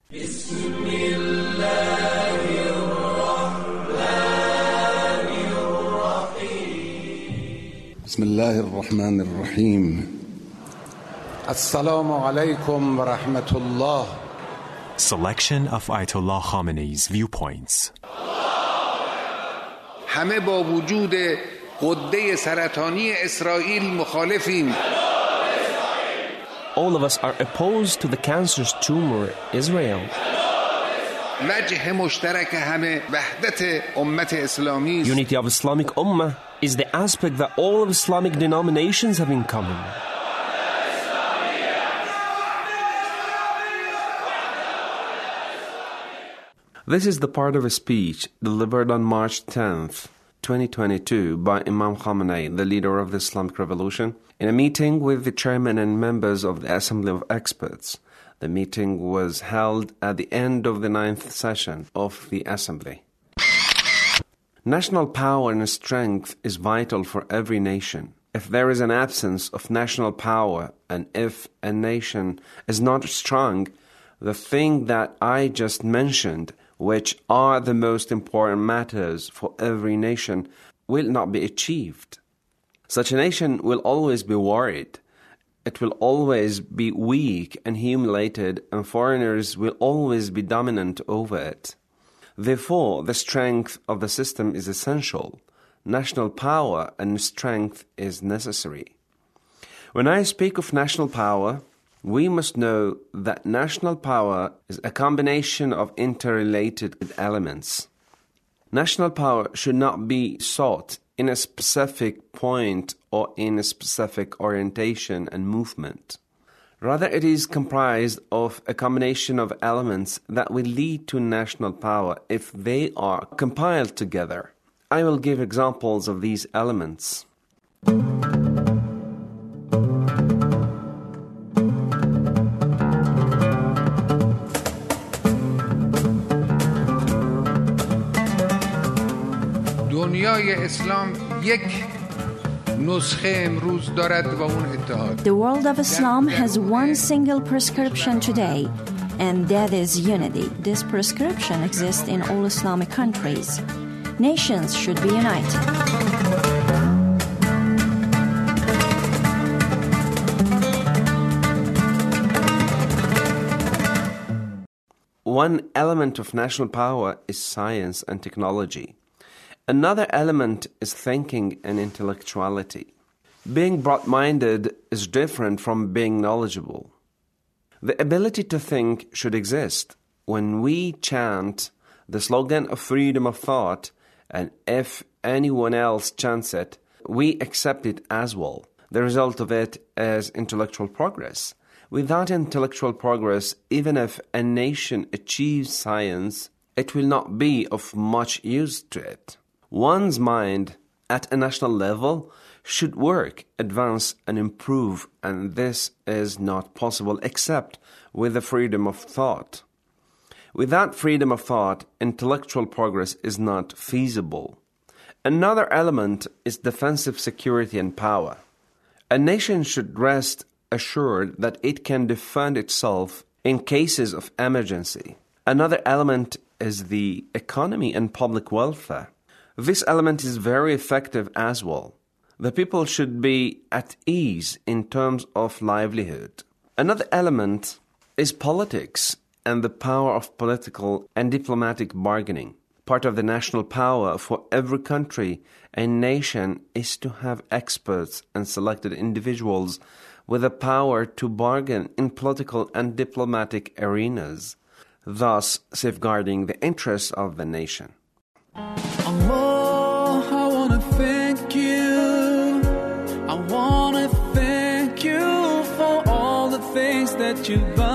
بسم الله الرحمن الرحیم. السلام علیکم و رحمت الله. Selection of Ayatollah Khamenei's viewpoints. همه با وجود غده سرطانی اسرائیل مخالفیم. All of us are opposed to the cancerous tumor Israel. وجه مشترک همه وحدت امت اسلامی است. Unity of Islamic Ummah is the aspect that all of Islamic denominations have in common. This is the part of a speech delivered on March 10th, 2022 by Imam Khamenei, the leader of the Islamic Revolution, in a meeting with the chairman and members of the Assembly of Experts. The meeting was held at the end of the 9th session of the Assembly. National power and strength is vital for every nation. If there is an absence of national power and if a nation is not strong, the thing that I just mentioned, which are the most important matters for every nation, will not be achieved. Such a nation will always be worried. It will always be weak and humiliated, and foreigners will always be dominant over it. Therefore, the strength of the system is essential. National power and strength is necessary. When I speak of national power, we must know that national power is a combination of interrelated elements. National power should not be sought in a specific point or in a specific orientation and movement. Rather, it is comprised of a combination of elements that will lead to national power if they are compiled together. I will give examples of these elements. دنیای اسلام یک نسخه امروز دارد و اون اتحاد. The world of Islam has one single prescription today, and that is unity. This prescription exists in all Islamic countries. Nations should be united. One element of national power is science and technology. Another element is thinking and intellectuality. Being broad-minded is different from being knowledgeable. The ability to think should exist. When we chant the slogan of freedom of thought, and if anyone else chants it, we accept it as well. The result of it is intellectual progress. Without intellectual progress, even if a nation achieves science, it will not be of much use to it. One's mind at a national level should work, advance, and improve, and this is not possible except with the freedom of thought. Without freedom of thought, intellectual progress is not feasible. Another element is defensive security and power. A nation should rest assured that it can defend itself in cases of emergency. Another element is the economy and public welfare. This element is very effective as well. The people should be at ease in terms of livelihood. Another element is politics and the power of political and diplomatic bargaining. Part of the national power for every country and nation is to have experts and selected individuals with the power to bargain in political and diplomatic arenas, thus safeguarding the interests of the nation. Allah, I want to thank you. I want to thank you for all the things that you've done.